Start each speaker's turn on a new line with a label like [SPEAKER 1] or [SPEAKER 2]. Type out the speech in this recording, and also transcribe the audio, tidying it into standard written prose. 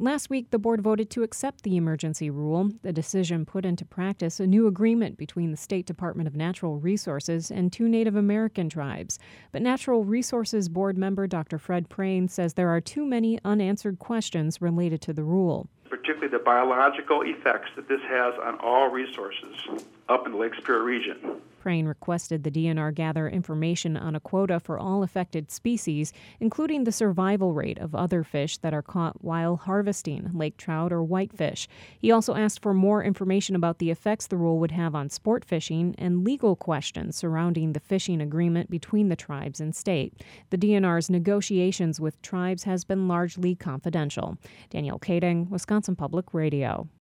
[SPEAKER 1] Last week, the board voted to accept the emergency rule. The decision put into practice a new agreement between the State Department of Natural Resources and two Native American tribes. But Natural Resources Board member Dr. Fred Prane says there are too many unanswered questions related to the rule.
[SPEAKER 2] Particularly the biological effects that this has on all resources up in the Lake Superior region.
[SPEAKER 1] Prane requested the DNR gather information on a quota for all affected species, including the survival rate of other fish that are caught while harvesting, lake trout or whitefish. He also asked for more information about the effects the rule would have on sport fishing and legal questions surrounding the fishing agreement between the tribes and state. The DNR's negotiations with tribes has been largely confidential. Danielle Kading, Wisconsin Public Radio.